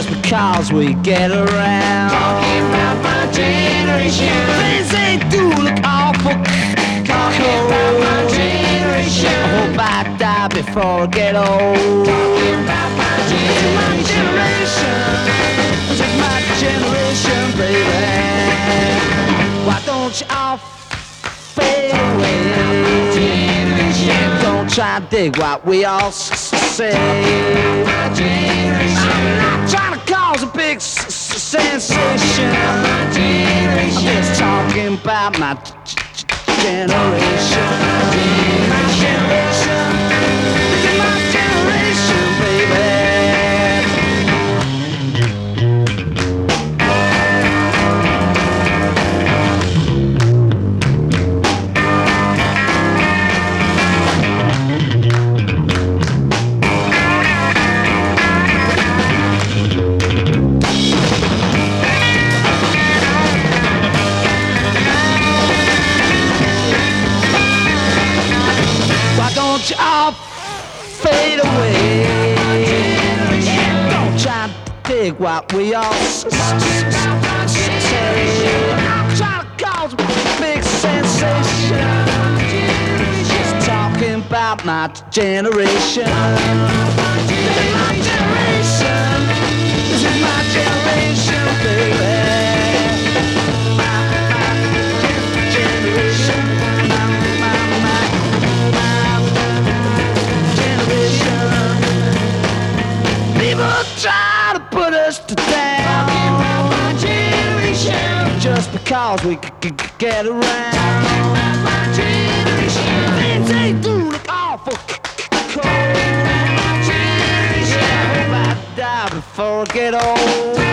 just because we get around. Talking about my generation. Things they do look awful Talking about my generation. I hope I die before I get old. Talking about my generation. This is my generation, baby. Why don't you all fade away? Don't try to dig what we all say. My generation. I'm not trying to cause a big sensation. My generation. I'm just talking about my generation. My generation. This is my generation, baby. Don't you all fade away? Don't try to dig what we all say. I'm trying to cause a big sensation. Just talking about my generation. This is my generation. This is my generation, baby. Try to put us to down. Talking about my generation. Just because we get around. Talking about my generation. Things they do look awful cold. My generation. I hope I die before I get old.